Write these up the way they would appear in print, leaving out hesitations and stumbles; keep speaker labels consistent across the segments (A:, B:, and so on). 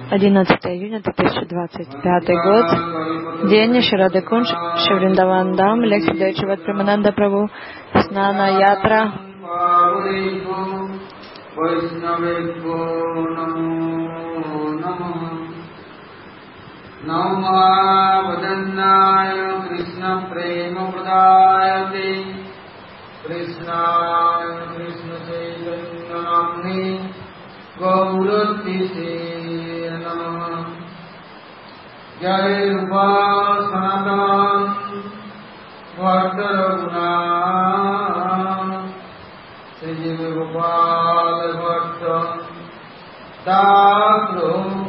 A: 11 июня 2025 год. День Шрады Кунж, Шри Вриндаван Дам, лекция дает Шриват Премананда Прабху, Снана Ятра.
B: Nama Vadanaya Krishna Prema Pradayate Krishna Krishna Chaitanya Namni Gauratise Namah Jai Rupa Sanatan Bhatta Raghuna Sri Gopal Bhatta Dakro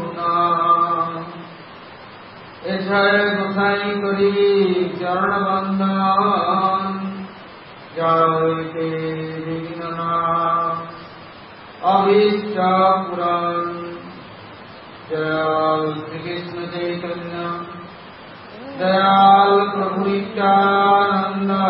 B: Jai Gosai Kari Charana Bandhan Jai Te Divinana Avishta Puran Jai Shri Krishna Chaitanya Dayal Prabhu Nityananda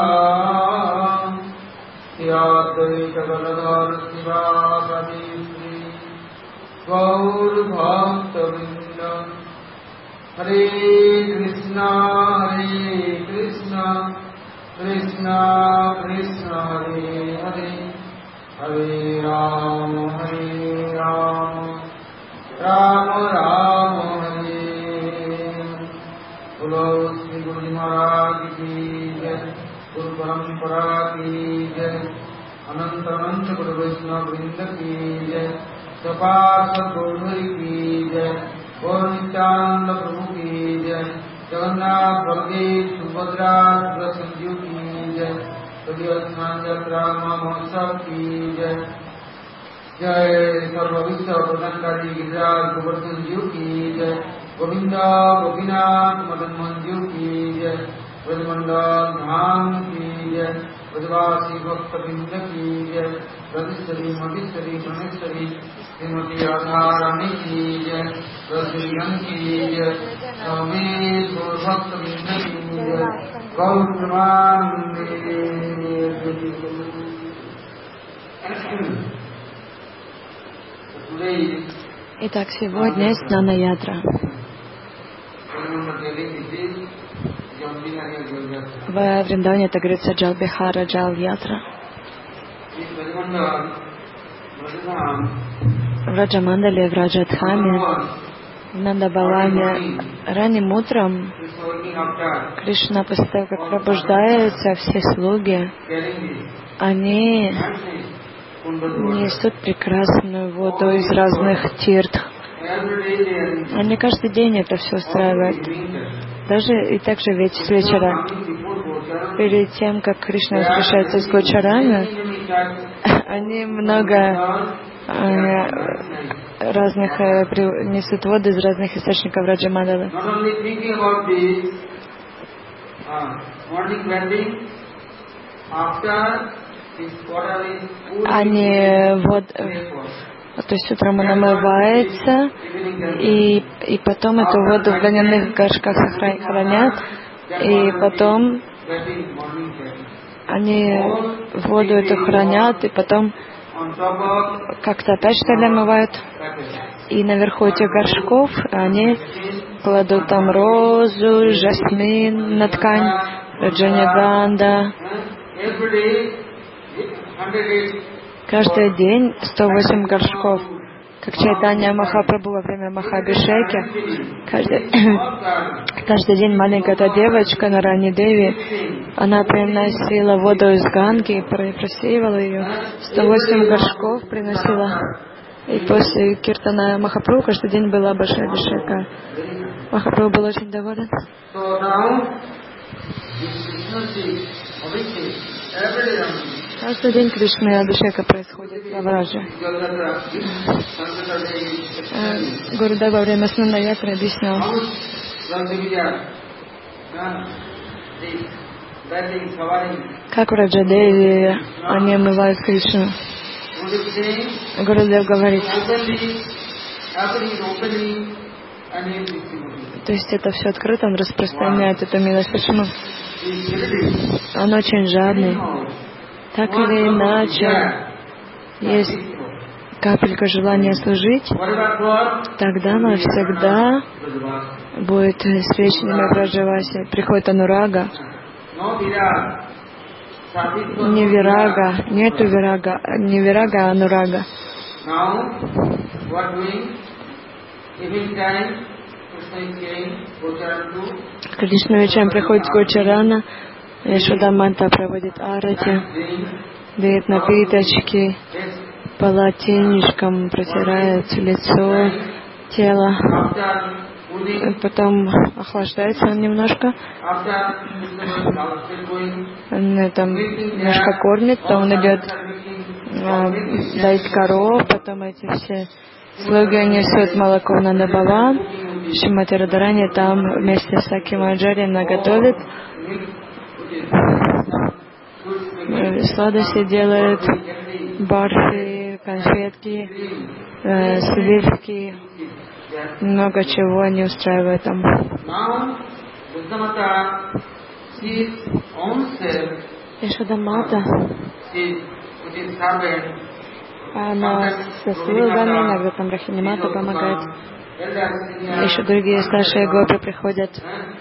B: Advaita Galadhar Sivasadi Sri Gaur Bhakta Vrinda Hare Krishna, Krishna Krishna, Hare Hare, Hare Rama, Rama Rama, Hare. Bolo Shri Guru Maharaj ki jai, Guru Parampara ki jai, Ananta Ananta Guru Vaishnava Vrinda ki jai, Sapasa Guru ki jai. Nityananda Prabhu ki jai, Jagannath Baldev Subhadra Sanjeev ki jai, Savyat Yatra Mahotsav ki jai, Jai Sarva Vishwa Pradhankari Giriraj Govardhan Jeev ki jai, Govinda Gopinath Madan Mohan Jeev ki jai, Vrajamandal Dham ki jai, Vrajavasi Bhakta Vrinda ki jai, Radhishari Madhishari Praneshwari Srimati Radharani ki jai, Rasiyan ki jai, Swami Bhakta Vrinda ki jai, Gaur
A: Итак, сегодня Снана Ятра. В Вриндаване это говорится Джал Бихара, Джал Ятра. В Раджамандале, в Раджадхаме, в Нандабаламе ранним утром Кришна, после того, как пробуждается, все слуги, они несут прекрасную воду из разных тиртх. Они каждый день это все устраивают. Даже и также ведь с вечера, перед тем, как Кришна возвращается с Гочарами, они много разных несут воду из разных источников Раджамандалы. Они то есть утром он омывается, и потом эту воду в глиняных горшках хранят, и потом они воду эту хранят, и потом как-то опять что ли омывают. И наверху этих горшков они кладут там розу, жасмин на ткань, раджаниганда. Каждый день 108 горшков. Как Чайтанья Махапрабху во время Махабхишеки, каждый день маленькая эта девочка Нарани Деви, она приносила воду из Ганги и просеивала ее. 108 горшков приносила. И после киртана Махапрабху каждый день была большая Абхишека. Махапрабху был очень доволен. Каждый день Кришны Абхишека происходит в Враже. Гурудев во время Снана Ятры объяснял, как в Раджадеве они омывают Кришну. Гурудев говорит, то есть это все открыто, он распространяет эту милость. Почему? Он очень жадный. Так или иначе, есть капелька желания служить, тогда навсегда будет с вечными Браджаваси. Приходит анурага. Не вирага, нету вирага, не вирага, а анурага. Кришна вечером приходит с Гочарана, Яшода-мата проводит арати, дает напиточки, полотенечком протирает лицо, тело. Потом охлаждается он немножко, там немножко кормит, потом он идет доить коров, потом эти все слуги несут молоко на Нандабаван, Шримати Радарани там вместе с Саки Манджари наготовит, сладости делает, барфи, конфетки, сливки. Много чего они устраивают там. Яшода-мата, она со слугами, иногда там Рахини-мата помогает. Еще другие старшие гопи приходят.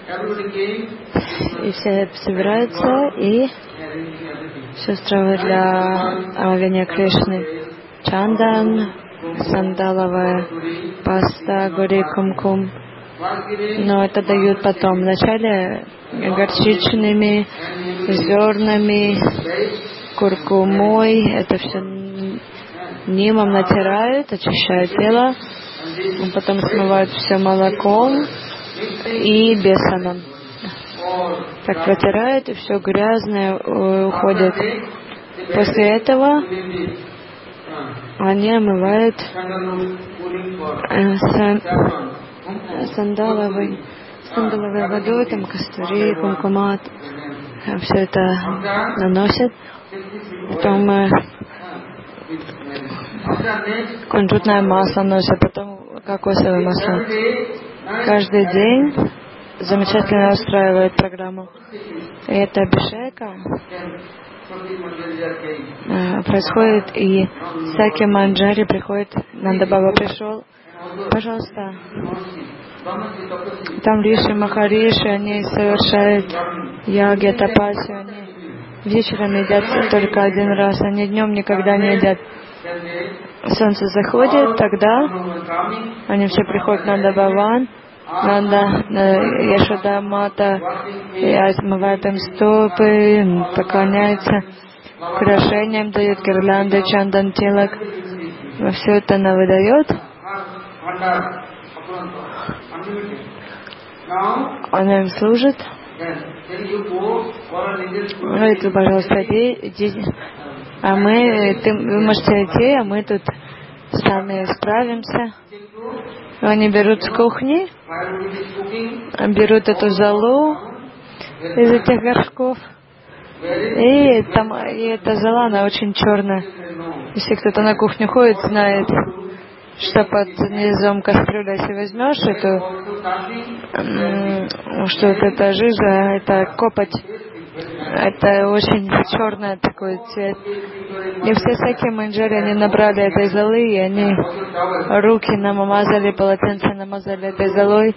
A: И все собираются и все устраивают для омовения Кришны. Чандан, сандаловая паста, гори кум-кум. Но это дают потом. Вначале горчичными, зернами, куркумой. Это все нимом натирают, очищают тело. Потом смывают все молоком и бесоном. Так протирают, и все грязное уходит. После этого они омывают сандаловой водой, там кастури, кумкумат, все это наносят. Потом кунжутное масло носят, потом кокосовое масло. Каждый день замечательно устраивает программу. И эта абхишека происходит, и Саки Манджари приходит, Нандабаба пришел, пожалуйста. Там Риши, Махариши, они совершают яги, тапаси, они вечером едят только один раз, они днем никогда не едят. Солнце заходит, тогда они все приходят на Нандабаван, Яшода-мата, и отмывает им стопы, поклоняется, украшениям дает, гирлянды, чандан, тилак. Все это она выдает. Она им служит. Говорит, пожалуйста, иди. А вы можете идти, а мы тут сами справимся. Они берут с кухни, берут эту золу из этих горшков. И эта зола, она очень черная. Если кто-то на кухню ходит, знает, что под низом кастрюли, если возьмешь эту, что вот эта жижа, это копоть, это очень черный такой цвет. И все Саки Манджари, они набрали этой золы, и они руки намазали, полотенце намазали этой золой.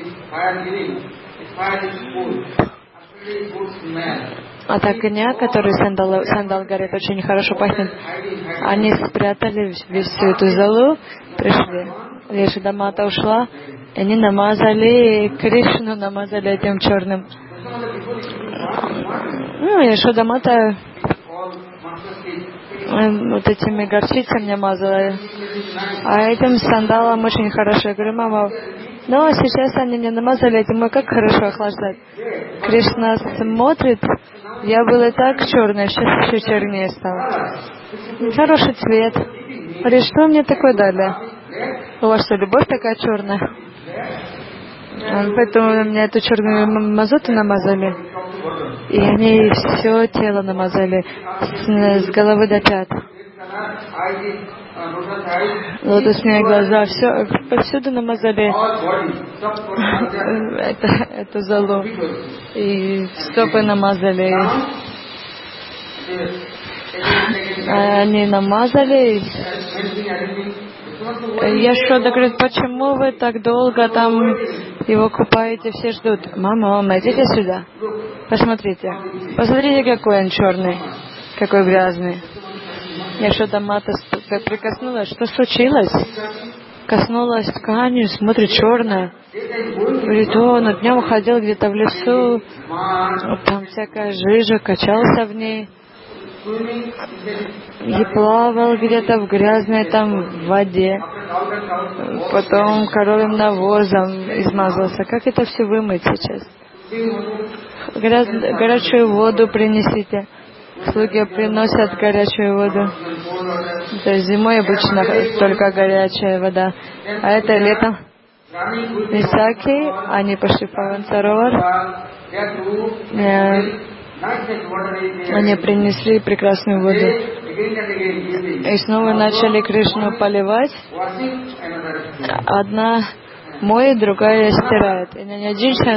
A: От огня, который сандал горит, очень хорошо пахнет. Они спрятали всю эту золу, пришли. Яшода-мата ушла, и они намазали Кришну, намазали этим черным. Яшода-мата вот этими горчицами намазала. А этим сандалом очень хорошо. Я говорю, мама, но сейчас они мне намазали этим, как хорошо охлаждать. Кришна смотрит, я была так черная, сейчас еще чернее стала. Хороший цвет. Говорит, что мне такое дали? У вас что, любовь такая черная? Поэтому мне эту черную мазуту намазали. И они все тело намазали, с головы до пят. Лотосные глаза, все, повсюду намазали эту золу. И стопы намазали. Они намазали. Яшода говорит, почему вы так долго там его купаете, все ждут. Мама, идите сюда. Посмотрите. Посмотрите, какой он черный, какой грязный. Яшода Мата прикоснулась. Что случилось? Коснулась ткани, смотрит, черная. Говорит, он днем ходил где-то в лесу, там всякая жижа, качался в ней. И плавал где-то в грязной там воде. Потом коровьим навозом измазался. Как это все вымыть сейчас? Горячую воду принесите. Слуги приносят горячую воду. То есть зимой обычно только горячая вода. А это летом. Исаки, они пошли в Павансаровар. Они принесли прекрасную воду. И снова начали Кришну поливать. Одна моет, другая стирает. И не один час.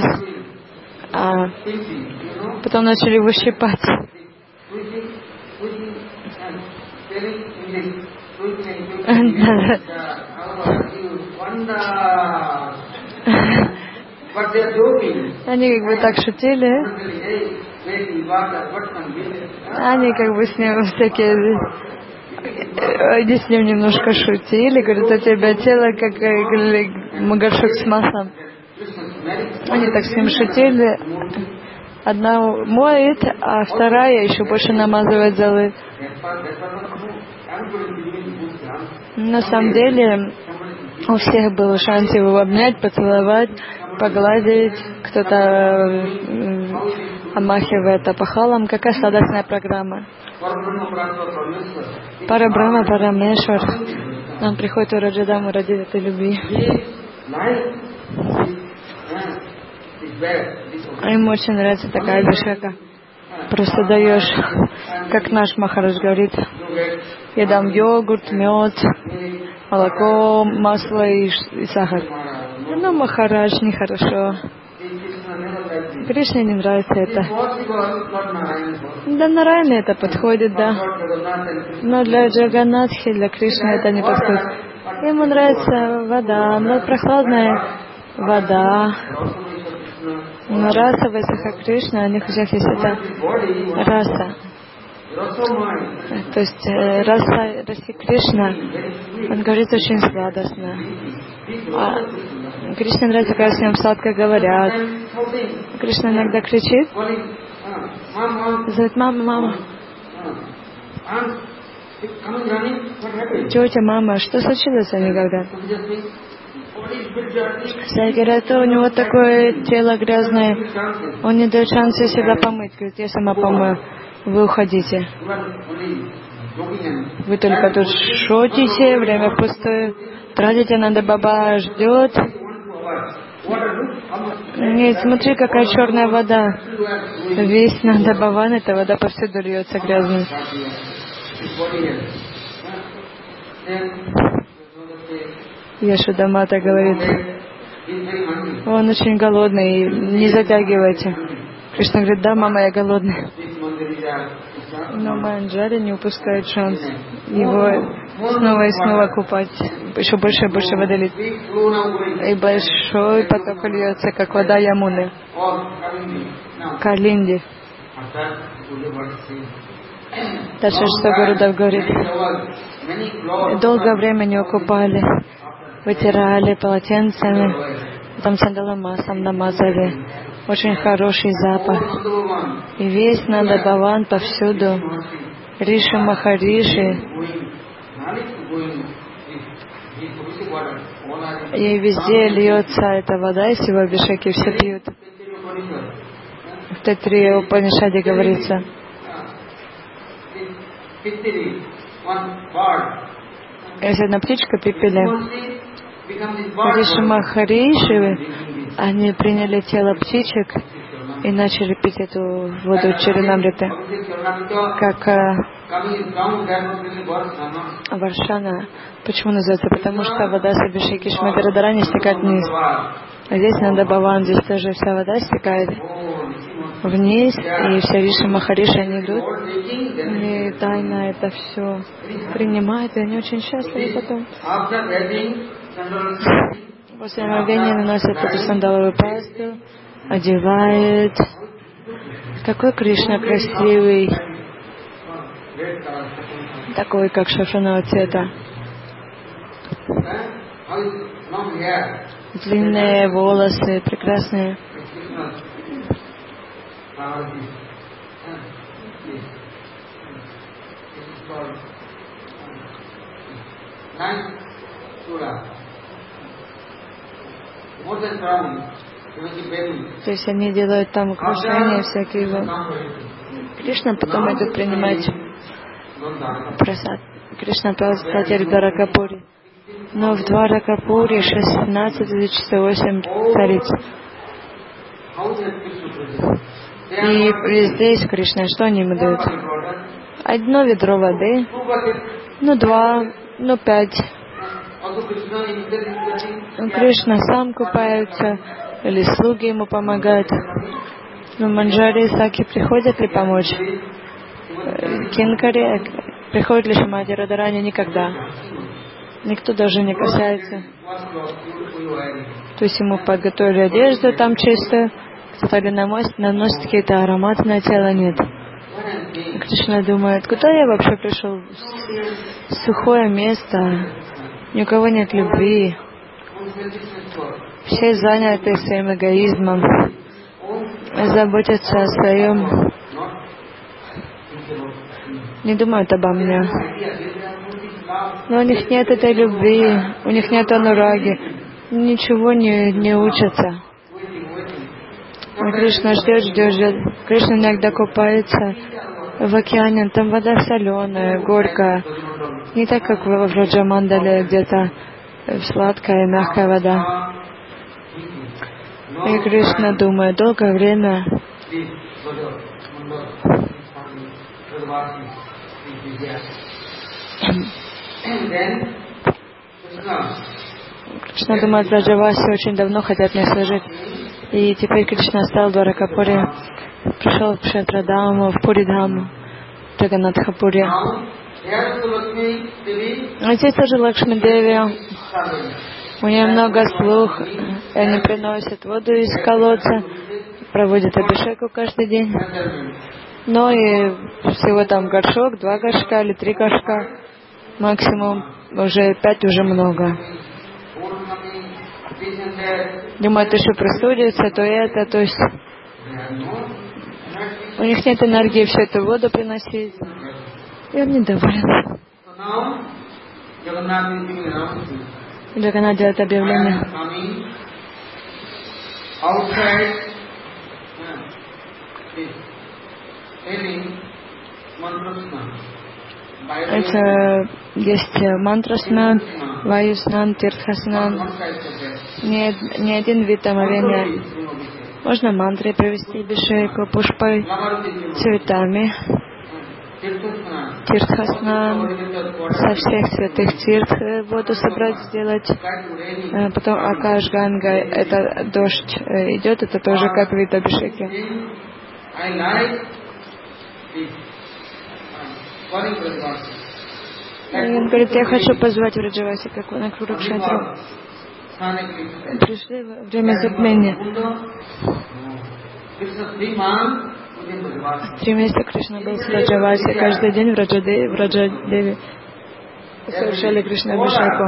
A: Потом начали выщипать. Они как бы так шутили. Они как бы с ним всякие... Они с ним немножко шутили. Говорят, у тебя тело как горшок с маслом. Они так с ним шутили. Одна моет, а вторая еще больше намазывает золы. На самом деле у всех был шанс его обнять, поцеловать, погладить. Кто-то омахивает апахалом. Какая сладостная программа. Парабрахма Парамешвар. Он приходит в Раджадаму ради этой любви. Ему очень нравится такая абхишека. Просто даешь, как наш Махарадж говорит, я дам йогурт, мед, молоко, масло и сахар. Но Махарадж нехорошо. Кришне не нравится это. Да, Нараяне это подходит, да. Но для Джаганатхи, для Кришны это не подходит. Ему нравится вода, но прохладная вода. Но раса Вайсаха Кришна, у них у всех есть эта раса. То есть раса Кришна, он говорит очень сладостно. А Кришне нравится, когда с ним сладко говорят. Кришна иногда кричит, зовет мама, мама. Тетя, мама, что случилось? Они говорят. Все говорят, у него такое тело грязное, он не дает шанса себя помыть. Говорит, я сама помою, вы уходите. Вы только тут шутите, время пустое, тратите, Нанда Баба ждет. Нет, смотри, какая черная вода. Весь Нанда Баван, эта вода повсюду льется грязной. Яшода Мата говорит, он очень голодный, не затягивайте. Кришна говорит, да, мама, я голодный. Но Манджари не упускает шанс его снова и снова купать. Еще больше и больше воды лить. И большой поток льется, как вода Ямуны. Калинди. Дальше что Гурудев говорит? Долгое время не купали. Вытирали полотенцами, потом сандаловым маслом намазали. Очень хороший запах. И весь Нанда Баван повсюду. Риши Махариши. И везде льется эта вода из его абхишеки, все пьют. В Тайтри Упанишаде говорится. Если одна птичка пипели, Риши Махариши, они приняли тело птичек и начали пить эту воду Чаринамриты, как Варшана. Почему называется? Потому что вода с абхишеки Шримати Радхарани стекает вниз. А здесь Нанда Баван, здесь тоже вся вода стекает. вниз, и все Риши Махариши, они идут, и тайно это все принимают, и они очень счастливы потом. После омовения наносят эту сандаловую пасту, одевает. Какой Кришна красивый, такой, как шафранового цвета. Длинные волосы, прекрасные. То есть они делают там украшения всякие. Кришна потом идет принимать прасад. Кришна отправился, кстати, в Дваракапури. Но в Дваракапуре 16 или 8 цариц. И здесь Кришна, что они ему дают? 1 ведро воды, 2, 5. Кришна сам купается, или слуги ему помогают. Но Манджари и Саки приходят ли помочь? Кинкари приходит ли Шримати Радхарани? Никогда. Никто даже не касается. То есть ему подготовили одежду там чистую, кто-то ли наносит какие-то ароматы на тело, нет. Кришна думает, куда я вообще пришел? Сухое место, ни у кого нет любви. Все заняты своим эгоизмом, заботятся о своем, не думают обо мне. Но у них нет этой любви, у них нет анураги, ничего не учатся. И Кришна ждет. Кришна иногда купается в океане, там вода соленая, горькая. Не так, как в Враджамандале, где-то сладкая, мягкая вода. И Кришна думает, долгое время Кришна думает, Враджаваси очень давно хотят мне служить. И теперь Кришна стал в Дваракапуре, пришел в Кшетрадаму, в Пуридаму, в Джаганатхапуре. А здесь тоже Лакшми Деви. У нее много слуг, и они приносят воду из колодца, проводят абхишеку каждый день. Но и всего там горшок, 2 горшка или 3 горшка, максимум, уже 5 уже много. Думают, еще простудится, то это, то есть у них нет энергии всю эту воду приносить. И он недоволен. Джаганнат делает объявление. Это есть мантрасна, ваюснан, тиртхаснан. Не один вид омовения. Можно мантрой провести абхишеку, пушпой, цветами. Тиртхаснан, со всех святых тирт воду собрать, сделать. Потом Акаш Ганга, это дождь идет, это тоже как вид абхишеки. И он говорит, я хочу позвать Враджаваси, как на Курукшетру. Пришли во время затмения. 3 месяца Кришна был с Враджаваси, каждый день Враджадеви совершали Кришна абхишеку.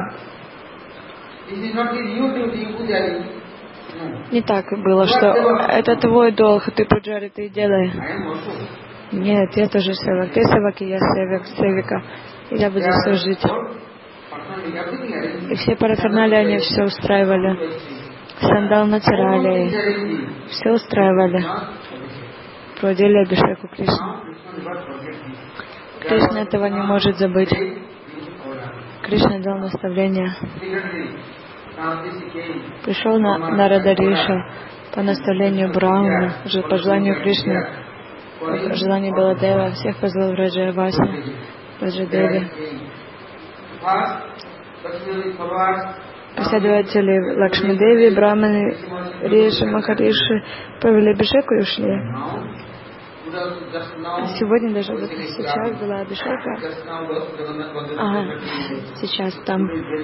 A: Не так было, что это твой долг, ты пуджари, ты делай. Нет, я тоже севак. Ты севак, и я севика. И я буду служить. И все параферналии они все устраивали. Сандал натирали. Все устраивали. Проводили абхишеку Кришны. Кришна этого не может забыть. Кришна дал наставление. Пришел Нарада Риша по наставлению Брахмы, по желанию Кришны, по желанию Баладева, всех позвал Враджаваси, Враджадеви. Последователи Лакшми Деви, Брахманы, Риши, Махариши провели Абхишеку и ушли. Сегодня даже вот сейчас была Абхишека. Сейчас там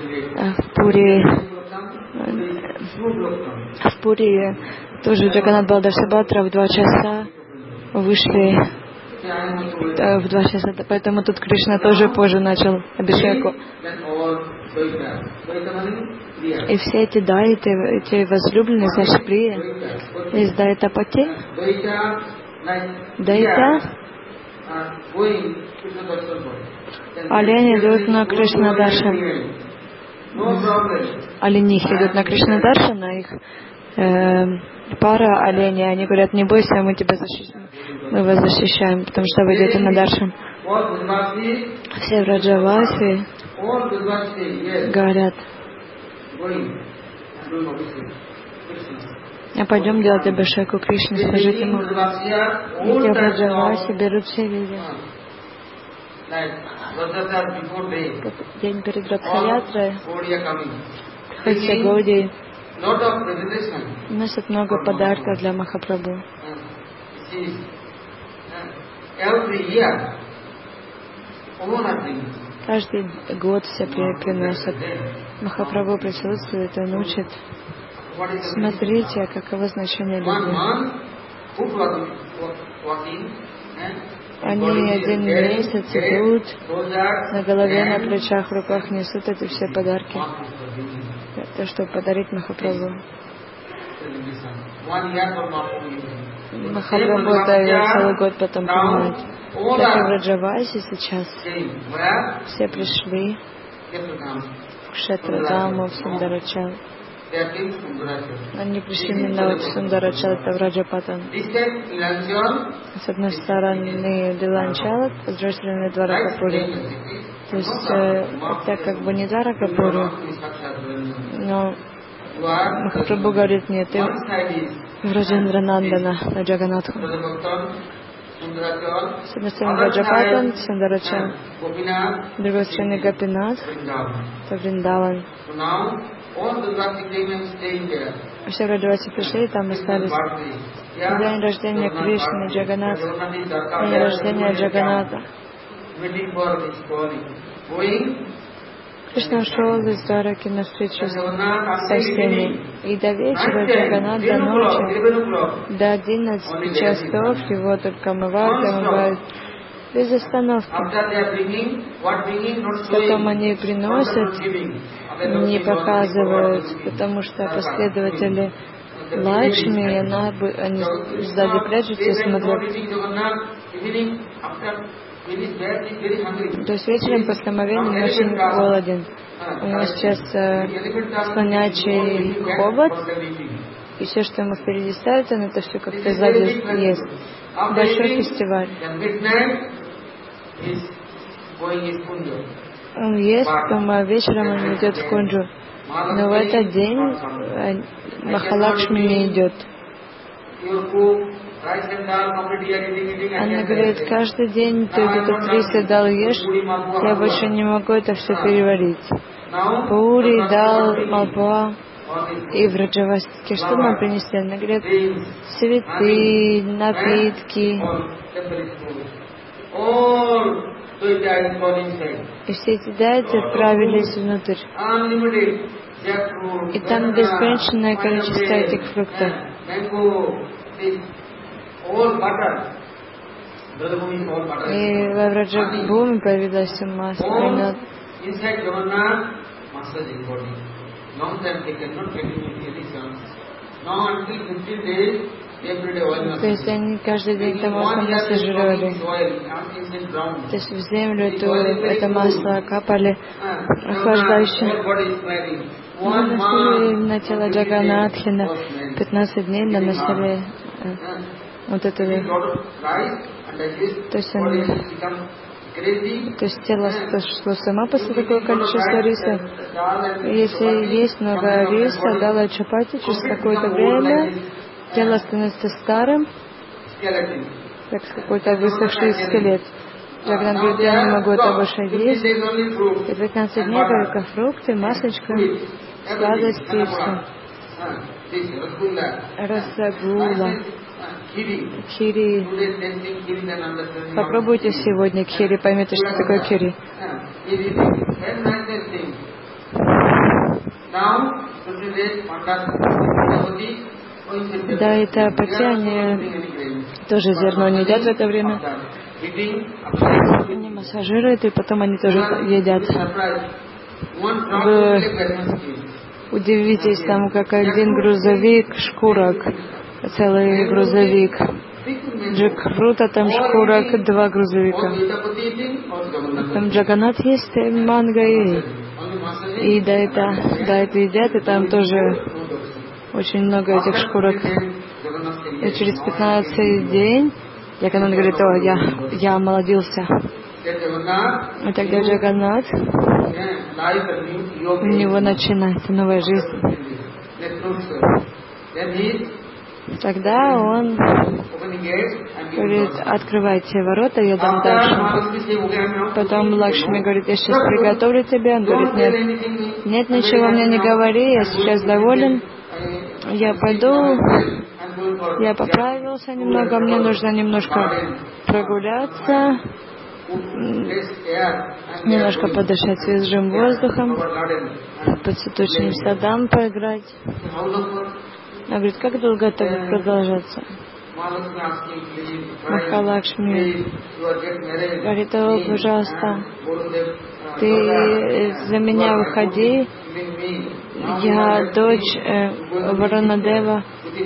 A: в Пури тоже Джаганнат Баладев Субхадра в 2 часа вышли. В 2 часа, поэтому тут Кришна тоже позже начал Абхишеку. И все эти дайты, эти возлюбленные, значит, прия, из дайтапати, дайта, олени идут на Кришна Даршан. Оленихи идут на Кришна Даршан, а их пара оленей, они говорят: не бойся, мы тебя защитим, мы вас защищаем, потому что вы идете на Даршан. Все Враджаваси говорят: пойдем делать Абхишеку Кришне, скажите ему. И те Враджаваси берут все виды. День перед Радхаятрой приходят все Гауди, носят много подарков для Махапрабху. Каждый год все приносят. Махапрабху присутствует, он учит. Смотрите, каково значение любви. Они 1 месяц идут, на голове, на плечах, в руках несут эти все подарки. Это чтобы подарить Махапрабху. Махапрабху дает целый год потом принимать. Так и в Раджавасе сейчас все пришли в Кшетрадаму, в Сундарачал. Они пришли именно в Сундарачал, это в Раджапатан. С одной стороны Диланчал, с другой стороны Дваракапури. То есть это как бы не Дваракапури, но Махапрабху говорит: нет, ты в Раджендранандана, на Джаганатху. С одной стороны Раджапатан, Сундарачал, с другой стороны Гопинат, это Вриндаван. Все Раджаваси пришли, там остались. День рождения Кришны, Джаганат, день рождения Джаганата. Кришна ушел из Двараки на встречу со всеми. И до вечера Джаганат, до ночи, до 11 часов его только омывают без остановки. Потом они приносят, не показывают, потому что последователи Лакшми, они сзади прячутся и смотрят. То есть вечером после омовения он очень голоден. У него сейчас слонячий хобот, и все, что ему впереди ставят, он это все как-то сзади ест. Большой фестиваль. Он ест, потом вечером он идет в Кунджу. Но в этот день Махалакшми не идет. Она говорит: каждый день ты этот рис и дал ешь, я больше не могу это все переварить. Пури, дал, Малпуа и в Раджаваске. Что нам принесли? Она говорит: цветы, напитки. И все эти дайты отправились внутрь. И там бесконечное количество этих фруктов. И во Враджабхуми появилось масло, мед. То есть они каждый день это масло массажировали. То есть в землю это масло капали охлаждающее. Наносили на тело Джаганатхи на 15 дней, наносили вот это. То есть тело шло само после такого количества риса. Если есть много риса, дала чапати, через какое-то время тело становится старым, как какой-то высохший скелет. Джаганат говорит: я не могу это больше есть. И 15 дней только фрукты, масочка, сладости и все. Расагула, кири. Попробуйте сегодня кири, поймете, что такое кири. Да, это пати, тоже зерно не едят в это время. Они массажируют, и потом они тоже едят. Вы удивитесь, там как один грузовик шкурок, целый грузовик. Же круто, там шкурок 2 грузовика. Там Джаганнат есть, манго и да, это едят, и там тоже очень много этих шкурок. И через 15 день Джаганнат говорит: о, я омолодился. И тогда Джаганнат, у него начинается новая жизнь. Тогда он говорит: открывайте ворота, я дам дальше. Потом Лакшми говорит: я сейчас приготовлю тебе. Он говорит: нет, ничего мне не говори, я сейчас доволен. Я пойду, я поправился немного, мне нужно немножко прогуляться, немножко подышать свежим воздухом, по цветочным садам поиграть. Она говорит: как долго это будет продолжаться? Махалакшми говорит: о, пожалуйста, ты за меня выходи, я дочь Варанадева,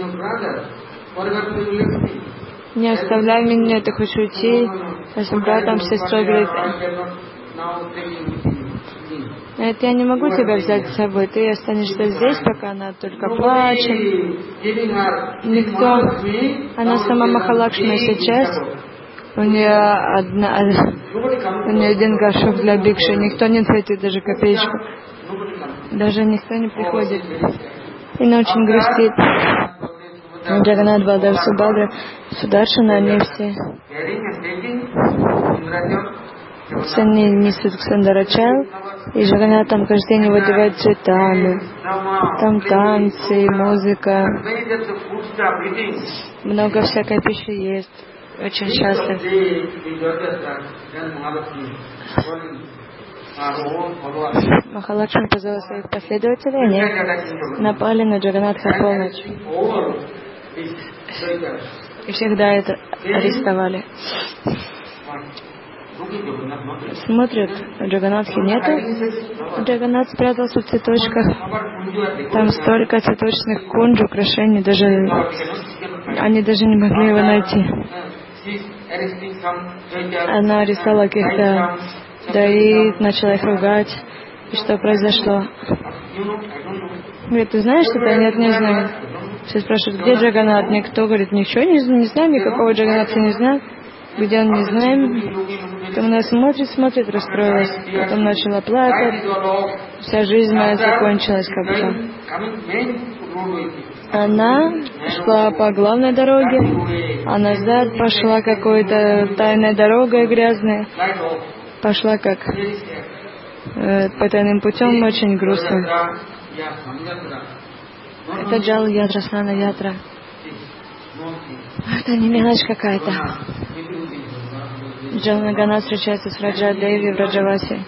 A: не оставляй меня, ты хочешь уйти со своим братом, сестрой. Говорит: это я не могу тебя взять с собой, ты останешься здесь, пока она только плачет. Никто, она сама Махалакшми сейчас, у нее один горшок для бикши, никто не дает даже копеечку, даже никто не приходит. И она очень грустит. Джаганнат, Балдев, Субхадра, Сударшана, они все несут к Сандарачал, и Джаганнат там каждый день его одевает цветами. Там танцы, музыка, много всякой пищи есть, очень счастлив. Махалакшми позвала своих последователей, они напали на Джаганнатха в полночь. И всегда это арестовали. Смотрят, Джаганнатхи нету. Джаганнат спрятался в цветочках. Там столько цветочных кунж, украшений, они даже не могли его найти. Она арестовала каких-то даит, начала их ругать. И что произошло? Говорит: ты знаешь что-то? Нет, не знаю. Все спрашивают: где Джаганнат? Никто говорит: ничего не знаем, никакого Джаганнатха не знаем. Где он, не знаем. Потом она смотрит, расстроилась. Потом начала плакать. Вся жизнь моя закончилась как бы. Она шла по главной дороге, а назад пошла какой-то тайной дорогой грязной. Пошла как по тайным путем, очень грустно. Это Джал Ятра, Снана Ятра. Это не мелочь какая-то. Джаганнат встречается с Раджа Деви в Раджавасе.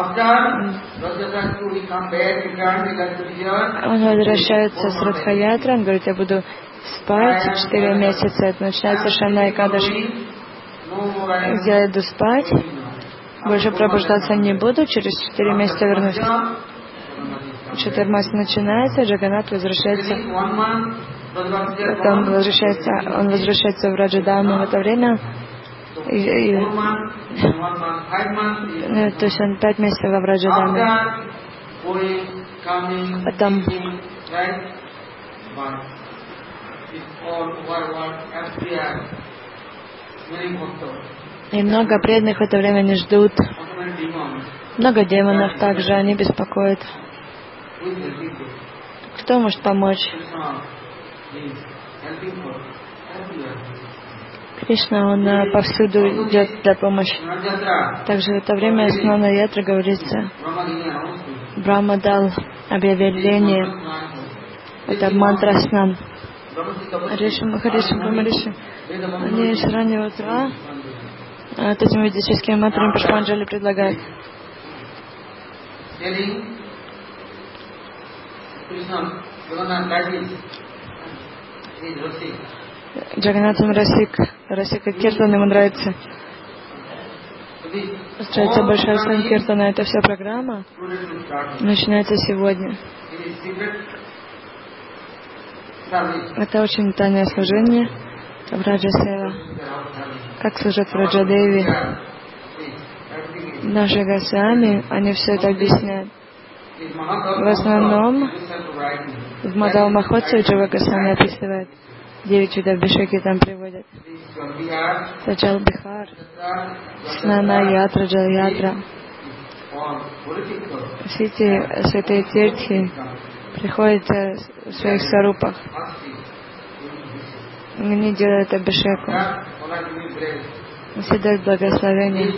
A: Он возвращается с Радха-ятры, он говорит: я буду спать 4 месяца. Это начинается Шана Экадаши. Я иду спать, больше пробуждаться не буду, через 4 месяца вернусь. 14 начинается, Джаганнат возвращается. Потом он возвращается в Раджадаму в это время. То есть он 5 месяцев в Раджадаме. Потом и много преданных в это время не ждут. Много демонов также, они беспокоят. Кто может помочь? Кришна, он повсюду идет для помощи. Также в это время Снана Ятра говорится, Брахма дал объявление Это мантра снан. Риши Махариши Брамариши, они с раннего утра этими ведическими мантрами Пушпанджали предлагают. Джаганнатхан Расика Киртан ему нравится. Устроится большая санкиртана. Это вся программа начинается сегодня. Это очень тайное служение в Раджа Сева. Как служат в Раджа Деви. Наши Госвами, они все это объясняют. В основном в Мадхава Махотсаве Джива Госвами описывает. 9 видов бишеки там приводят. Саджал Бихар, Снана Ятра, Джал Ятра. Все эти святые тиртхи приходят в своих сварупах. Они делают абишеку. Все дают благословение.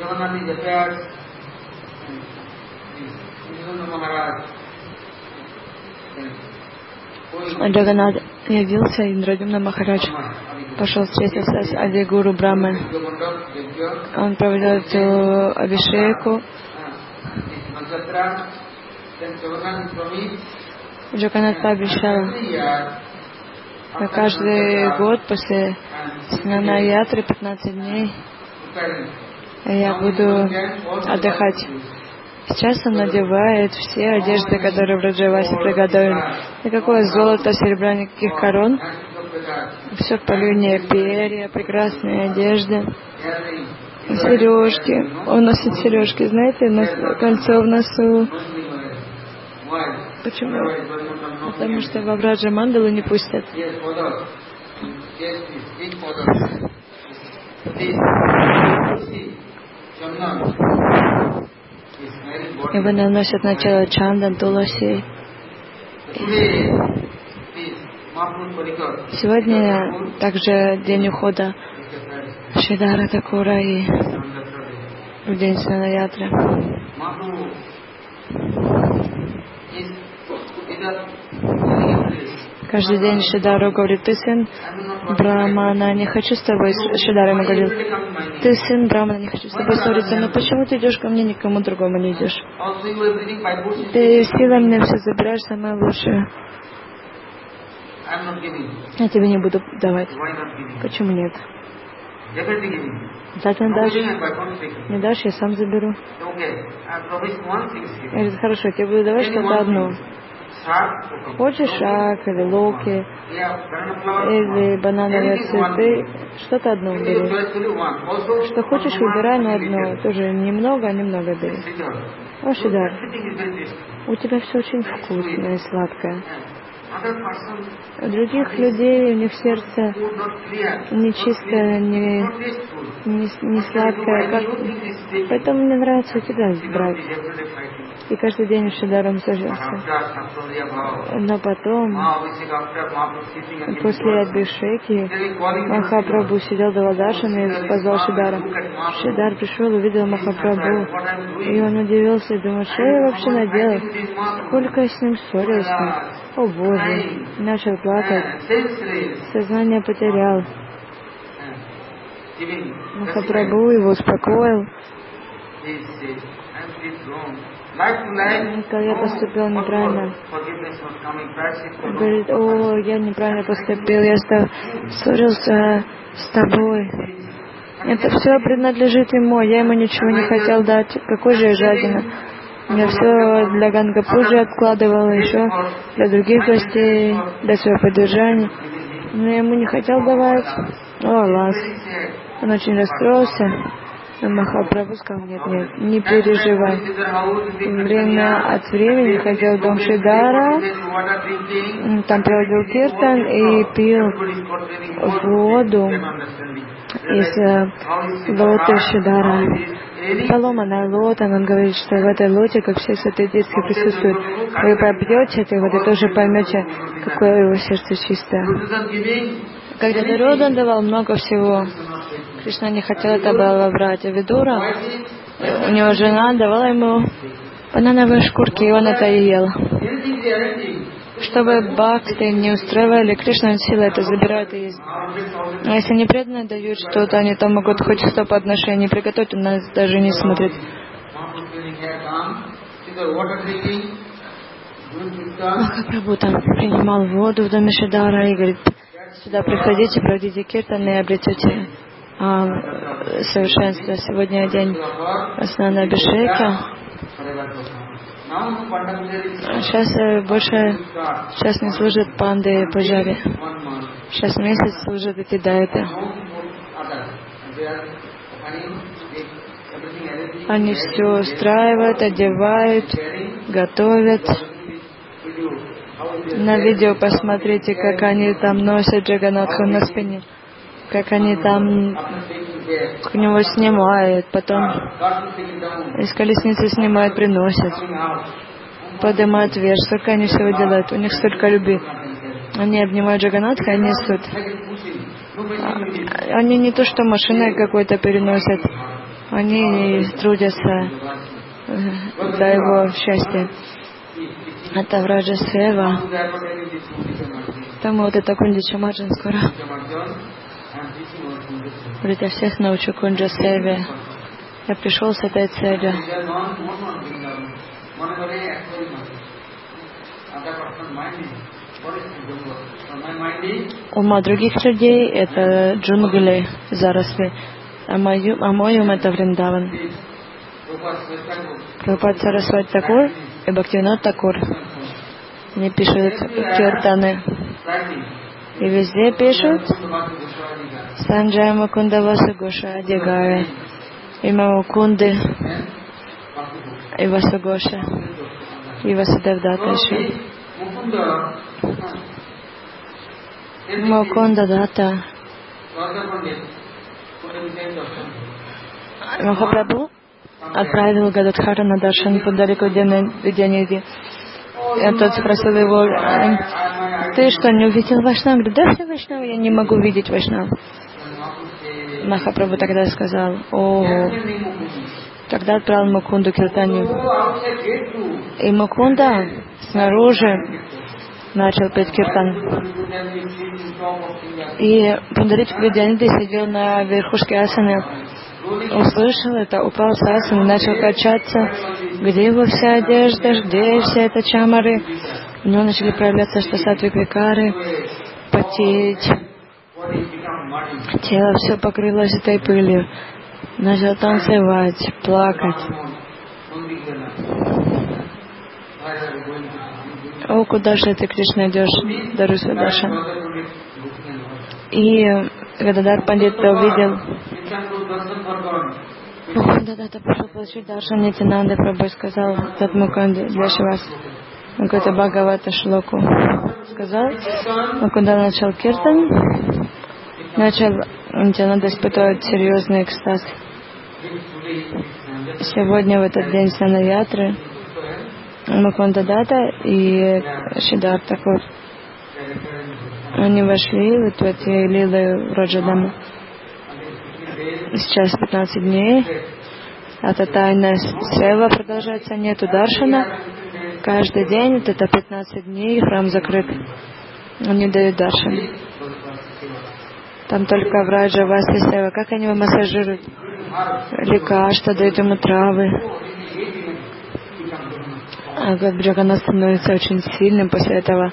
A: Джаганнат явился, Индрадюмна Махарадж пошел встретиться с Ади-гуру Брахмой. Он проводил эту абишеку. Джаганнат пообещал, на каждый год после Снана Ятры 15 дней я буду отдыхать. Сейчас он надевает все одежды, которые в Раджавасе приготовлены. Никакое золото, серебра, никаких корон. Все в полюне, перья, прекрасные одежды, сережки. Он носит сережки, знаете, кольцо в носу. Почему? Потому что в Абраджа Мандалу не пустят. Его наносят на тело чандан, туласи. Сегодня также день ухода Шридара Такура и в день Снана Ятры. Каждый день Шридару говорит: ты сын Брахмана, не хочу с тобой. Шридар ему говорил: ты сын Брахмана, не хочу с тобой ссориться, но почему ты идешь ко мне, никому другому не идешь? Ты силой мне все забираешь, самое лучшее. Я тебе не буду давать. Почему нет? Обязательно дашь? Не дашь, я сам заберу. Я говорю: хорошо, я тебе буду давать что-то одно. Хочешь шаг или локи, или банановые цветы, что-то одно бери. Что хочешь, выбирай, но одно. Тоже немного, а немного бери. О, Шридар, у тебя все очень вкусное и сладкое. У других людей, у них сердце не чистое, не сладкое. Поэтому мне нравится у тебя брать. И каждый день Шридаром сажался. Но потом, после Абхишеки, Махапрабху сидел до Ладашина и позвал Шридара. Шридар пришел, увидел Махапрабху, и он удивился и думал: что я вообще наделал? Сколько я с ним ссорился? О Боже! Начал плакать. Сознание потерял. Махапрабху его успокоил. Я поступил неправильно. Он говорит: о, я неправильно поступил, я ссорился с тобой. Это все принадлежит ему, я ему ничего не хотел дать. Какой же я жадина. Я все для Ганга-пуджи откладывал, еще для других гостей, для своего поддержания. Но я ему не хотел давать. О, Аллах. Он очень расстроился. Но Махапрабху сказал: нет, не переживай. Время от времени ходил в дом Шридара, там проводил киртан и пил воду из лоты Шридара. Поломанная лота, он говорит, что в этой лоте, как все святые детки присутствуют. Вы попьете этой воды, тоже поймете, какое его сердце чистое. Когда Дурьодхан давал много всего, Кришна не хотел это было брать. А Видура, у него жена давала ему банановые шкурки, и он это и ел. Чтобы бхакты не устраивали, Кришна сила это забирает и есть. А если не преданные дают что-то, они там могут хоть 100 подношений приготовить, у нас даже не смотрят. Махапрабху там принимал воду в доме Шидара и говорит: сюда приходите, пройдите киртан и обретете совершенство. Сегодня день Снана Абхишека. Сейчас не служат панды и пуджари. Сейчас месяц служат эти дайты. Они все устраивают, одевают, готовят. На видео посмотрите, как они там носят Джаганатху на спине, как они там к него снимают, потом из колесницы снимают, приносят, поднимают вверх. Сколько они всего делают, у них столько любви. Они обнимают Джаганатха и несут. Они не то что машиной какой-то переносят, они трудятся для его счастья. Это Враджа Сева. Там вот это Кунджа Чамаджан скоро. Говорит, я всех научу Кунджа Севе. Я пришел с этой целью. Ума других людей это джунгли, заросли. А мой ум это Вриндаван. Прабхупад Сарасвати Такур и Бхактивинод Такур. Они пишут киртаны. И везде пишут Санджая Мукунда Васугоша Адигая. Имя Мукунды и Васугоша. И Васудевдата еще. Мукунда Дата. Махапрабху отправил Гададхара на даршан по далеко Видяниди. Я тот спросил его: ты что, не увидел Вайшнава? Говорит, да, все Вайшнавы, я не могу видеть Вайшнава. Махапрабху тогда сказал: о, тогда отправил Мукунду киртанию. И Мукунда снаружи начал петь киртан. И Пундарик Видяниди сидел на верхушке асаны, услышал это, упал с асаны, начал качаться. Где его вся одежда, где вся эта чамары? У него начали проявляться штасатвик викары, потеть. Тело все покрылось этой пылью. Начал танцевать, плакать. О, куда же ты, Кришна, идешь, Даруса Даша? И Гададар Пандит увидел, Мукунда пошел получить даршан Нитянанды. Прабху сказал Тат Мукунде для Шивас. Какой-то Бхагавата шлоку сказал. Мукунда начал киртан. Начал Нитянанда испытывать серьезный экстаз. Сегодня в этот день Санаятры Мукунда Дата и Шидар Такур. Они вошли в эти лилы Раджадама. Сейчас 15 дней. Это тайная сева продолжается, нету даршана. Каждый день, это 15 дней, храм закрыт. Они дают даршан. Там только Враджа, Васи, сева. Как они его массажируют? Лекарства, дают ему травы. А Джаганнат становится очень сильным после этого.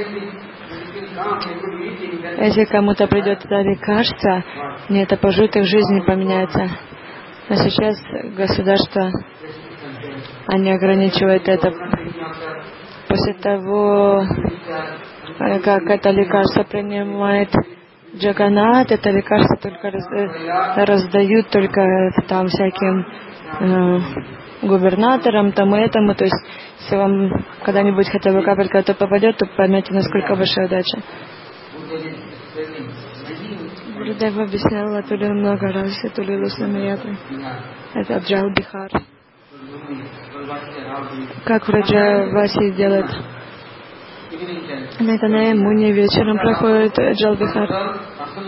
A: Если кому-то придет это лекарство, не это пожит, их жизнь поменяется. Но сейчас государство, они ограничивают это. После того, как это лекарство принимает Джаганнат, это лекарство только раздают только там всяким губернаторам, тому и этому. То есть, если вам когда-нибудь хотя бы капелька-то попадет, то поймете, насколько большая удача. Гурудев объяснял Атулю много раз, Атулю Санаятры. Это Аджал Бихар. Как Враджа Васи делает. На это на Ямуне вечером проходит Аджал Бихар.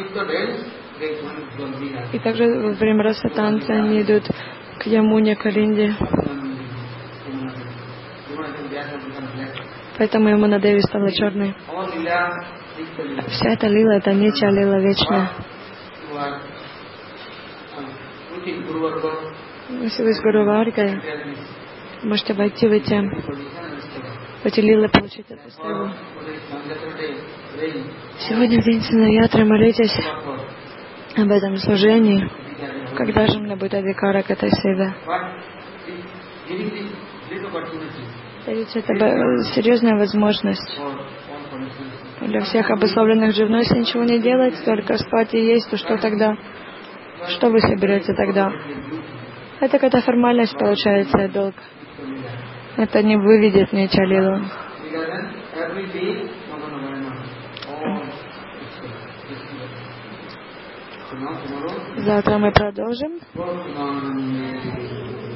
A: И также во время раса танца они идут к Ямуне, к Аринде. Поэтому Ямуна Деви стала черной. Вся эта лила, это ничья лила вечная. Если вы с Гуру Варгой, можете войти в эти лилы, получить эту силу. Сегодня в день Синаятры молитесь об этом служении. Когда же мне будет адикара к этой силе? Это серьезная возможность для всех обусловленных же. Но если ничего не делать, только спать и есть, то что тогда? Что вы соберете тогда? Это какая-то формальность получается, и долг. Это не выведет ничья лилу. Завтра мы продолжим.